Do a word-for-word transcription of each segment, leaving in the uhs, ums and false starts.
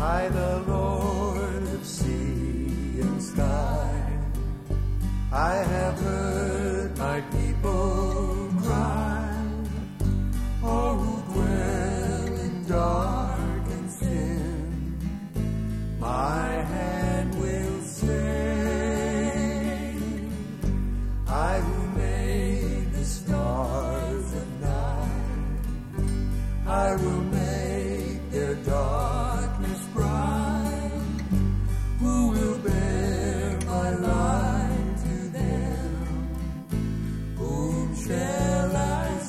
I, the Lord of sea and sky, I have heard my people cry, all who dwell in dark and sin, my hand will say, I who made the stars at night, I will make their darkness bright. Who will bear my light to them? Whom shall I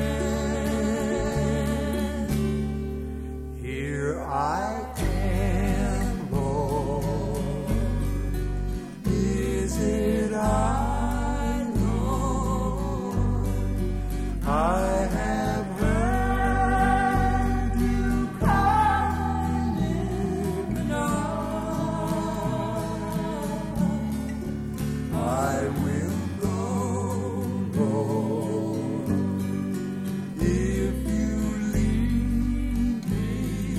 send? Here I am, Lord. Is it I, Lord? I have heard you cry in the night. I will go, Lord, if you lead me.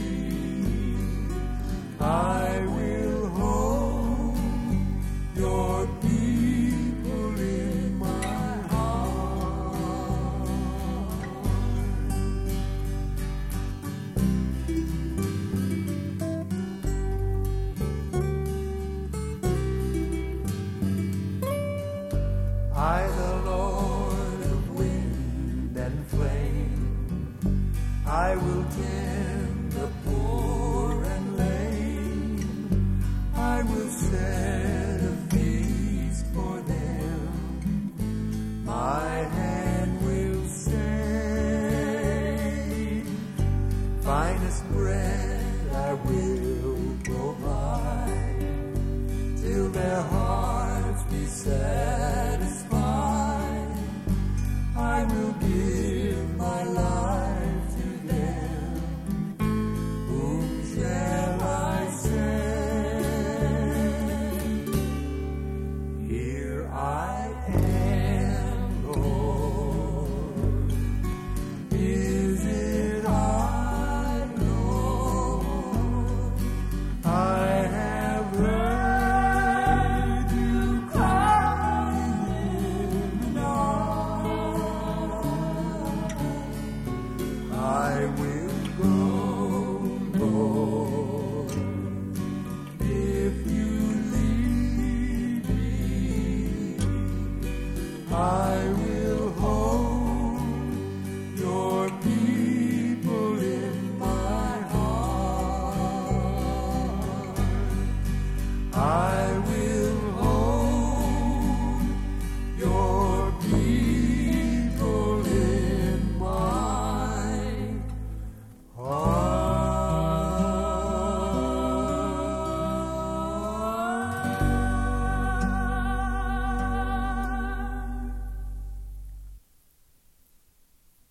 I will hold your people in my heart. I, the